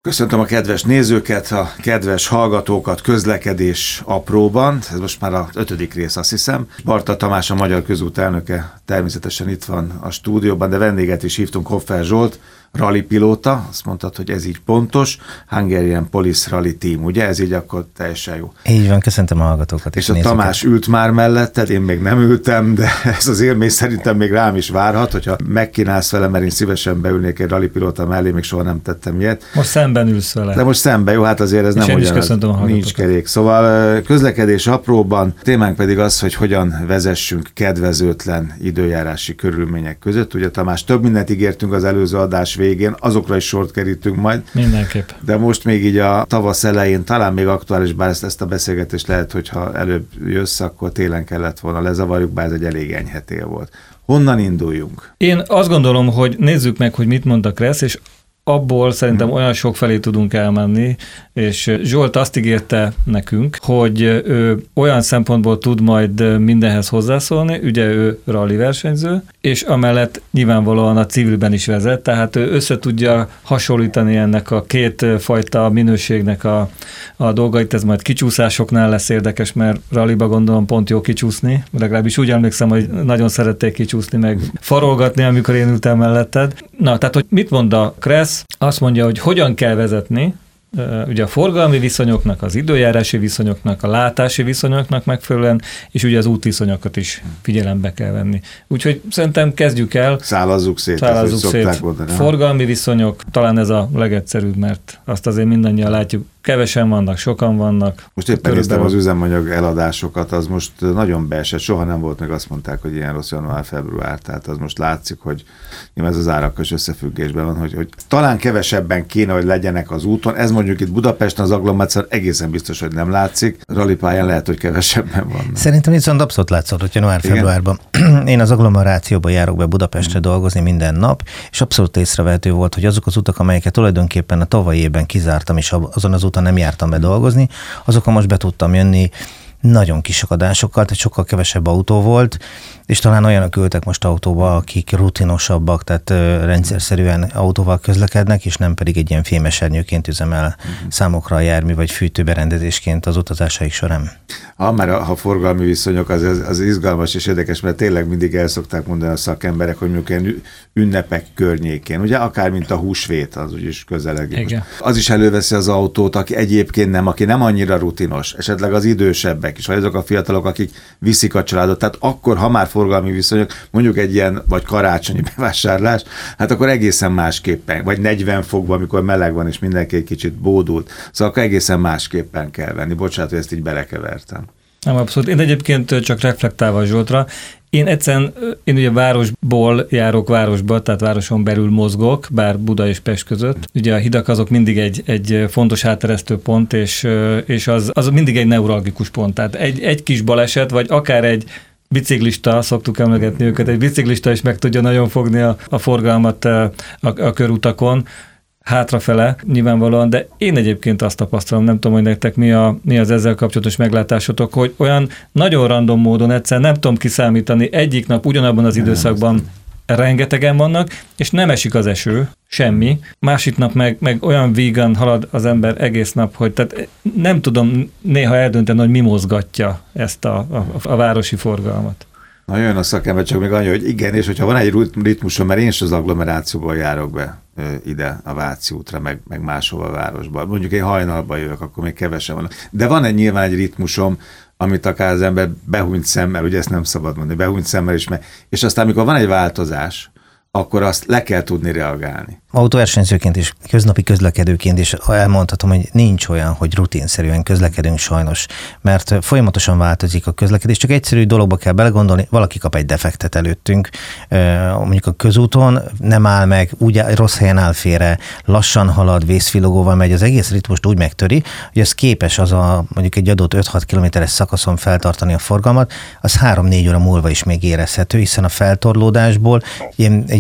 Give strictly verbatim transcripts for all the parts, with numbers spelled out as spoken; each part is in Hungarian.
Köszöntöm a kedves nézőket, a kedves hallgatókat közlekedés apróban. Ez most már az ötödik rész, azt hiszem. Barta Tamás, a Magyar Közút elnöke természetesen itt van a stúdióban, de vendéget is hívtunk, Hoffer Zsolt, rally pilóta. Azt mondtad, hogy ez így pontos. Hungarian Police Rally Team, ugye? Ez így akkor teljesen jó. Így van, köszöntöm a hallgatókat. És a nézőket. Tamás ült már melletted, én még nem ültem, de ez az élmény szerintem még rám is várhat, hogyha megkínálsz vele, mert én szívesen beülnék egy rally pilóta mellé, még soha nem tettem ilyet. Most szemben ülsz vele. De most szemben, jó, hát azért ez és nem ugyanaz, nincs kerék. Szóval közlekedés apróban, témánk pedig az, hogy hogyan vezessünk kedvezőtlen időjárási körülmények között. Ugye Tamás, több mindent ígértünk az előző adás végén, azokra is sort kerítünk majd. Mindenképp. De most még így a tavasz elején talán még aktuális, bár ezt, ezt a beszélgetést lehet, hogyha előbb jössz, akkor télen kellett volna lezavarjuk, bár ez egy elég enyhe tél volt. Honnan induljunk? Én azt gondolom, hogy nézzük meg, hogy mit mond a Kressz, és abból szerintem olyan sok felé tudunk elmenni, és Zsolt azt ígérte nekünk, hogy ő olyan szempontból tud majd mindenhez hozzászólni, ugye ő rally versenyző, és amellett nyilvánvalóan a civilben is vezet, tehát ő össze tudja hasonlítani ennek a két fajta minőségnek a, a dolgait, ez majd kicsúszásoknál lesz érdekes, mert rallyba gondolom pont jó kicsúszni, legalábbis úgy emlékszem, hogy nagyon szerették kicsúszni, meg farolgatni, amikor én ültem melletted. Na, tehát, hogy mit mond a Kressz? Azt mondja, hogy hogyan kell vezetni, ugye a forgalmi viszonyoknak, az időjárási viszonyoknak, a látási viszonyoknak megfelelően, és ugye az útviszonyokat is figyelembe kell venni. Úgyhogy szerintem kezdjük el. Szállazzuk szét. Szállazzuk szét. Mondani, forgalmi viszonyok, talán ez a legegyszerűbb, mert azt azért mindannyian látjuk, kevesen vannak, sokan vannak. Most éppen néztem az üzemanyag eladásokat, az most nagyon beesett, soha nem volt, meg azt mondták, hogy ilyen rossz január-február, tehát az most látszik, hogy ez az árakkal is összefüggésben van, hogy, hogy talán kevesebben kéne, hogy legyenek az úton, ez mondjuk itt Budapesten az agglomerációban egészen biztos, hogy nem látszik, rallipályán lehet, hogy kevesebben vannak. Szerintem viszont abszolút látszott, hogy január-februárban én az agglomerációban járok be Budapestre dolgozni minden nap, és abszolút észrevehető volt, hogy azok az utak, amelyeket tulajdonképpen a tavalyi évben kizártam, és azon az úton nem jártam be dolgozni, azokon most be tudtam jönni nagyon kis akadásokkal, tehát sokkal kevesebb autó volt, és talán olyanok ültek most autóba, akik rutinosabbak, tehát rendszerszerűen autóval közlekednek, és nem pedig egy ilyen fémesernyőként üzemel uh-huh. számokra a jármű, vagy fűtőberendezésként az utazásaik során. Ha már a, a forgalmi viszonyok, az, az izgalmas és érdekes, mert tényleg mindig el szokták mondani a szakemberek, hogy mondjuk ilyen ünnepek környékén, ugye akár mint a húsvét, az úgyis közeleg. Az is előveszi az autót, aki egyébként nem, aki nem annyira rutinos, esetleg az idősebbek is, vagy azok a fiatalok, akik viszik a családot, tehát akkor, ha már forgalmi viszonyok, mondjuk egy ilyen, vagy karácsonyi bevásárlás, hát akkor egészen másképpen, vagy negyven fokban, amikor meleg van, és mindenki egy kicsit bódult, szóval akkor egészen másképpen kell venni. Bocsánat, hogy ezt így belekevertem. Nem, abszolút. Én egyébként csak reflektálva Zsoltra, én egyszerűen, én ugye városból járok városba, tehát városon belül mozgok, bár Buda és Pest között. Ugye a hidak azok mindig egy, egy fontos áteresztő pont, és, és az, az mindig egy neuralgikus pont. Tehát egy, egy kis baleset, vagy akár egy biciklista, szoktuk emlegetni őket, egy biciklista is meg tudja nagyon fogni a, a forgalmat a, a körutakon, hátrafele nyilvánvalóan, de én egyébként azt tapasztalom, nem tudom, hogy nektek mi, a, mi az ezzel kapcsolatos meglátásotok, hogy olyan nagyon random módon egyszer nem tudom kiszámítani, egyik nap ugyanabban az időszakban rengetegen vannak, és nem esik az eső, semmi, másik nap meg, meg olyan vígan halad az ember egész nap, hogy tehát nem tudom néha eldönteni, hogy mi mozgatja ezt a, a, a városi forgalmat. Na jön a szakember, csak még annyi, hogy igen, és hogyha van egy ritmusom, mert én is az agglomerációból járok be ide a Váci útra, meg, meg máshova a városban. Mondjuk én hajnalban jövök, akkor még kevesen vannak. De van egy nyilván egy ritmusom, amit akár az ember behúnyt szemmel, ugye ezt nem szabad mondani, behúnyt szemmel is, meg, és aztán amikor van egy változás, akkor azt le kell tudni reagálni. Autóversenyzőként és köznapi közlekedőként is elmondhatom, hogy nincs olyan, hogy rutinszerűen közlekedünk sajnos, mert folyamatosan változik a közlekedés, csak egyszerű dologba kell belegondolni, valaki kap egy defektet előttünk, mondjuk a közúton nem áll meg, úgy rossz helyen áll félre, lassan halad, vészfilogóval megy, az egész ritmust úgy megtöri, hogy az képes az a mondjuk egy adott öt-hat kilométeres szakaszon feltartani a forgalmat, az három-négy óra múlva is még érezhető, hiszen a feltorlódásból egy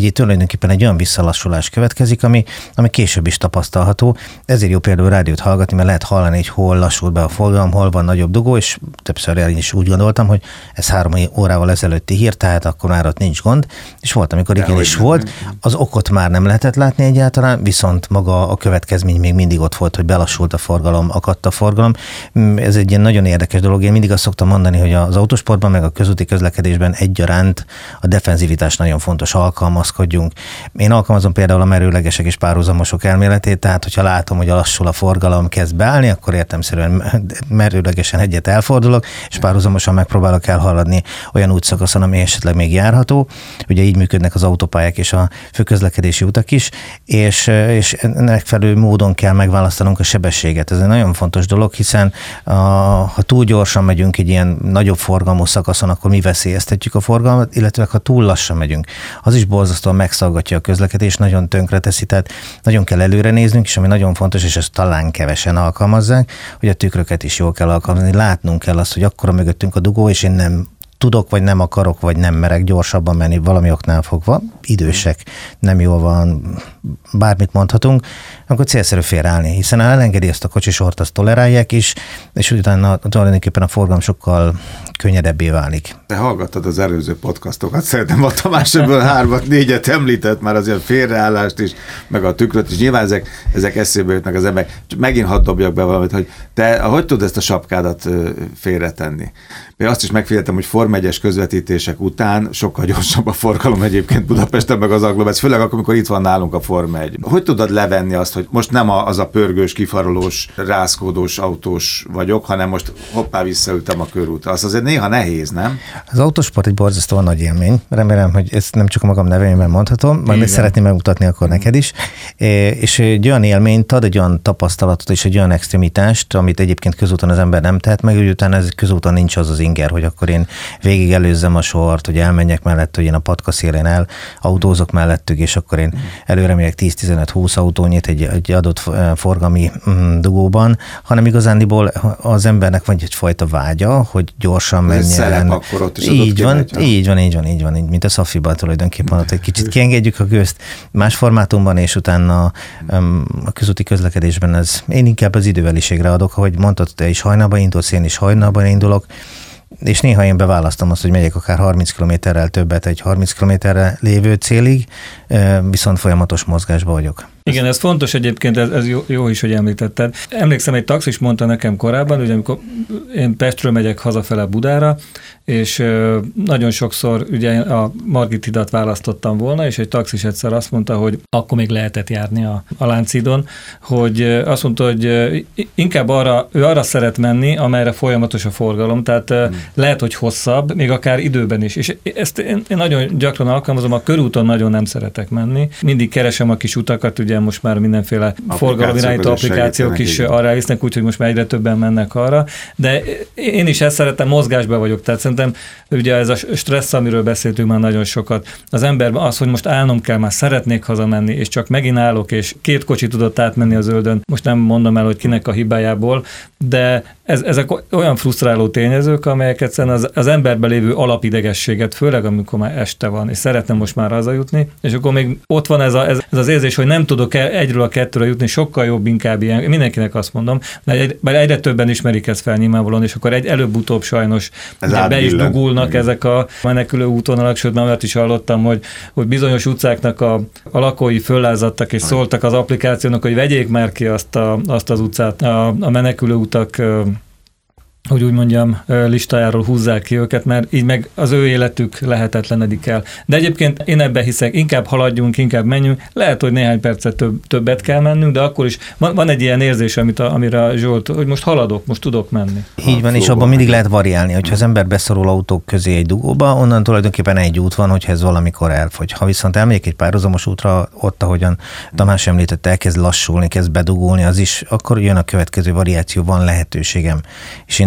itt tulajdonképpen egy olyan visszalassulás következik, ami, ami később is tapasztalható. Ezért jó például rádiót hallgatni, mert lehet hallani, hogy hol lassult be a forgalom, hol van nagyobb dugó, és többször én is úgy gondoltam, hogy ez három órával ezelőtti hír, tehát akkor már ott nincs gond, és volt, amikor igen is volt. Az okot már nem lehetett látni egyáltalán, viszont maga a következmény még mindig ott volt, hogy belassult a forgalom, akadt a forgalom. Ez egy ilyen nagyon érdekes dolog. Én mindig azt szoktam mondani, hogy az autósportban, meg a közúti közlekedésben egyaránt a defenzivitás nagyon fontos, alkalmazkodjunk. Én alkalmazom például a merőlegesek és párhuzamosok elméletét, tehát hogyha látom, hogy lassul a forgalom, kezd beállni, akkor értelemszerűen merőlegesen egyet elfordulok, és párhuzamosan megpróbálok elhaladni olyan útszakaszon, ami esetleg még járható. Ugye így működnek az autópályák és a főközlekedési utak is, és, és megfelelő módon kell megválasztanunk a sebességet. Ez egy nagyon fontos dolog, hiszen a, ha túl gyorsan megyünk egy ilyen nagyobb forgalmú szakaszon, akkor mi veszélyeztetjük a forgalmat, illetve ha túl lassan megyünk, az is borzasztóan megszaggatja a közlekedést, nagyon tönkre teszi, tehát nagyon kell előre néznünk, és ami nagyon fontos, és ezt talán kevesen alkalmazzák, hogy a tükröket is jól kell alkalmazni, látnunk kell azt, hogy akkora mögöttünk a dugó, és én nem tudok, vagy nem akarok, vagy nem merek gyorsabban menni valami oknál fogva, idősek, nem jól van, bármit mondhatunk, akkor célszerű félreállni, hiszen ha elengedi ezt a kocsisort, azt tolerálják is, és utána tulajdonképpen a forgalom sokkal könnyedebbé válik. Te hallgattad az előző podcastokat, szerintem a Tamás ebből hármat, négyet említett már az ilyen félreállást is, meg a tükröt is. Nyilván ezek, ezek eszébe jutnak az emberek. Csak megint hadd dobjak be valamit, hogy te hogy tudod ezt a sapkádat félretenni? Én azt is megfigyeltem, hogy Forma egyes közvetítések után sokkal gyorsabb a forgalom egyébként Budapesten, meg az agglomerációban, főleg akkor, amikor itt van nálunk a Forma egy. Hogy tudod levenni azt, hogy most nem az a pörgős, kifarolós, rázkódós autós vagyok, hanem most hoppá visszaültem a körútra. Az azért néha nehéz, nem? Az autósport egy borzasztóan nagy élmény. Remélem, hogy ezt nem csak a magam nevében mondhatom, majd még szeretném megmutatni akkor neked is. És egy olyan élményt ad, egy olyan tapasztalatot és egy olyan extremitást, amit egyébként közúton az ember nem tehet meg, hogy utána ez közúton nincs az az inger, hogy akkor én végig előzzem a sort, hogy elmenjek mellett, hogy én a patka szélén el autózok mellettük, és akkor én előre megyek tíz-tizenöt-húsz autónyit egy, egy adott forgalmi mm, dugóban, hanem igazándiból az embernek van egyfajta vágya, hogy gyorsan menjen. Szelep, akkor ott is így van, megy, így van, így van, így van, így, mint a Szafiban tulajdonképpen, ott egy kicsit kiengedjük a gőzt más formátumban, és utána um, a közúti közlekedésben ez, én inkább az időveliségre adok, ahogy mondtad, te is hajnalban indulsz, én is hajnalban indulok, és néha én beválasztom azt, hogy megyek akár harminc kilométerrel többet egy harminc kilométerre lévő célig, viszont folyamatos mozgásban vagyok. Igen, ez fontos egyébként, ez, ez jó, jó is, hogy említetted. Emlékszem, egy taxis mondta nekem korábban, ugye amikor én Pestről megyek hazafele Budára, és nagyon sokszor ugye a Margit hidat választottam volna, és egy taxis egyszer azt mondta, hogy akkor még lehetett járni a, a Lánchídon, hogy azt mondta, hogy inkább arra, ő arra szeret menni, amelyre folyamatos a forgalom, tehát hmm. lehet, hogy hosszabb, még akár időben is. És ezt én, én nagyon gyakran alkalmazom, a körúton nagyon nem szeretek menni. Mindig keresem a kis utakat, ugye most már mindenféle forgalomirányító applikációk is arra visznek, úgyhogy most már egyre többen mennek arra, de én is ezt szeretem, mozgásban vagyok, tehát szerintem ugye ez a stressz, amiről beszéltünk már nagyon sokat, az emberben az, hogy most állnom kell, már szeretnék hazamenni, és csak megint állok, és két kocsi tudott átmenni a zöldön, most nem mondom el, hogy kinek a hibájából, de ez, ezek olyan frusztráló tényezők, amelyek egyszerűen az, az emberben lévő alapidegességet, főleg amikor már este van, és szeretném most már hazajutni, és akkor még ott van ez, a, ez, ez az érzés, hogy nem tudok egyről a kettőre jutni, sokkal jobb inkább ilyen, mindenkinek azt mondom, mert egyre többen ismerik ezt fel nyilvánvalóan, és akkor egy előbb-utóbb sajnos be is dugulnak igen. ezek a menekülő útvonalak, sőt, már is hallottam, hogy, hogy bizonyos utcáknak a, a lakói föllázadtak, és szóltak az applikációnak, hogy vegyék már ki azt, a, azt az utcát, a, a menekülő utak, hogy úgy mondjam, listájáról húzzák ki őket, mert így meg az ő életük lehetetlenedik el. De egyébként én ebben hiszek, inkább haladjunk, inkább menjünk, lehet, hogy néhány percet több, többet kell mennünk, de akkor is van, van egy ilyen érzés, amit a, amire Zsolt, hogy most haladok, most tudok menni. Így van, és abban mindig lehet variálni, hogyha az ember beszorul autók közé egy dugóba, onnan tulajdonképpen egy út van, hogyha ez valamikor elfogy. Ha viszont elmegyek egy párhuzamos útra, ott, ahogyan Tamás említette, elkezd lassulni, kezd bedugulni, az is, akkor jön a következő variáció, van lehetőségem. És én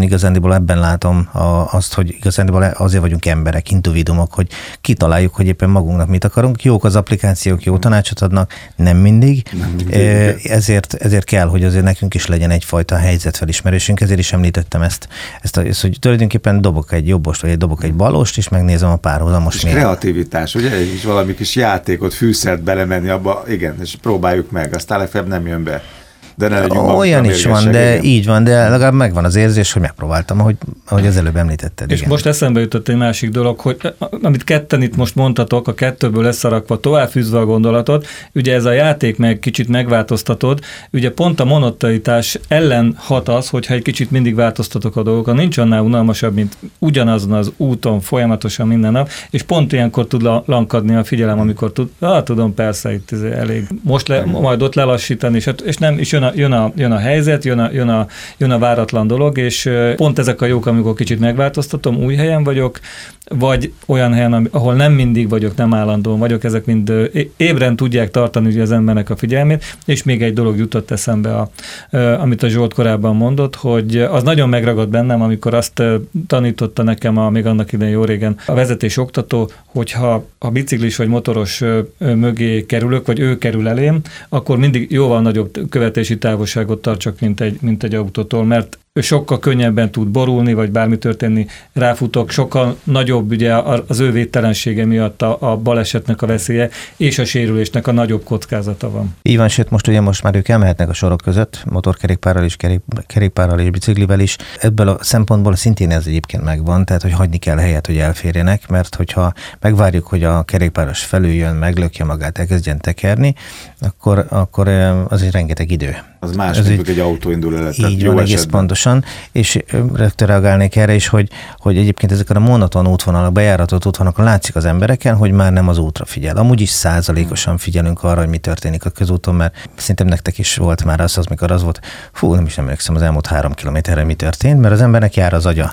igazándiból ebben látom a, azt, hogy igazándiból azért vagyunk emberek, individumok, hogy kitaláljuk, hogy éppen magunknak mit akarunk. Jók az applikációk, jó tanácsot adnak, nem mindig. Nem mindig. Ezért, ezért kell, hogy azért nekünk is legyen egyfajta helyzetfelismerésünk, ezért is említettem ezt, ezt, a, ezt hogy tulajdonképpen dobok egy jobbost, vagy egy dobok egy balost, és megnézem a párhuzamos és kreativitás, ugye? És valami kis játékot, fűszert belemenni abba, igen, és próbáljuk meg, aztán legfeljebb nem jön be. De ne olyan is van, de igen. Így van, de legalább megvan az érzés, hogy megpróbáltam, ahogy, ahogy az előbb említetted. És igen. most eszembe jutott egy másik dolog, hogy amit ketten itt most mondtatok, a kettőből leszarakva, továbbfűzve a gondolatot, ugye ez a játék meg kicsit megváltoztatod, ugye pont a monotonitás ellen hat az, hogyha egy kicsit mindig változtatok a dolgokon, nincs annál unalmasabb, mint ugyanazon az úton folyamatosan minden nap, és pont ilyenkor tud lankadni a figyelem, amikor tud, ah, tudom, persze, itt elég. Most le, majd ott lelassítani, és, és nem, és jön a Jön a, jön a helyzet, jön a, jön, a, jön a váratlan dolog, és pont ezek a jók, amikor kicsit megváltoztatom, új helyen vagyok, vagy olyan helyen, ahol nem mindig vagyok, nem állandóan vagyok, ezek mind ébren tudják tartani ugye az embernek a figyelmét, és még egy dolog jutott eszembe, a, amit a Zsolt korábban mondott, hogy az nagyon megragad bennem, amikor azt tanította nekem a, még annak idején jó régen a vezetés oktató, hogyha a biciklis vagy motoros mögé kerülök, vagy ő kerül elém, akkor mindig jóval nagyobb követési távolságot tartsak, mint egy, mint egy autótól, mert ő sokkal könnyebben tud borulni, vagy bármi történni, ráfutok, sokkal nagyobb ugye az ő védtelensége miatt a, a balesetnek a veszélye, és a sérülésnek a nagyobb kockázata van. Így van, sőt, most ugye most már ők elmehetnek a sorok között, motorkerékpárral is, kerék, kerékpárral és biciklivel is. Ebből a szempontból szintén ez egyébként megvan, tehát hogy hagyni kell helyet, hogy elférjenek, mert hogyha megvárjuk, hogy a kerékpáros felüljön, meglökje magát, elkezdjen tekerni, akkor, akkor az egy rengeteg idő. Az más, mint egy autó indul el. Így van, egész pontosan, és rögtön reagálnék erre is, hogy, hogy egyébként ezeken a monoton útvonalak, bejáratott útvonalakon látszik az embereken, hogy már nem az útra figyel. Amúgy is százalékosan figyelünk arra, hogy mi történik a közúton, mert szerintem nektek is volt már az, az mikor az volt, fú, nem is nem emlékszem az elmúlt három kilométerre mi történt, mert az embernek jár az agya.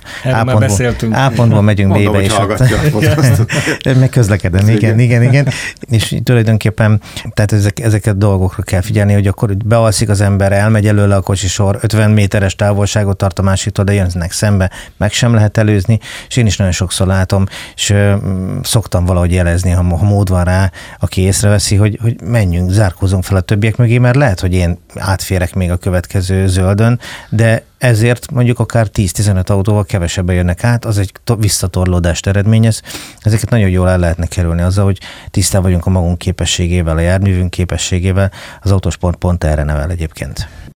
A pontból megyünk B-be, és ott meg közlekedem, igen, igen, igen. És tulajdonképpen tehát ezek, ezeket dolgokra kell figyelni, hogy akkor bealszik az ember, elmegy előle a kocsisor, ötven méteres távolságot tart a másiktól, de jönnek szembe, meg sem lehet előzni, és én is nagyon sokszor látom, és ö, szoktam valahogy jelezni, ha, ha mód van rá, aki észreveszi, hogy, hogy menjünk, zárkózunk fel a többiek mögé, mert lehet, hogy én átférek még a következő zöldön, de ezért mondjuk akár tíz-tizenöt autóval kevesebben jönnek át, az egy visszatorlódást eredményez. Ezeket nagyon jól el lehetne kerülni azzal, hogy tisztán vagyunk a magunk képességével, a járművünk képességével, az autósport pont erre nevel egyébként.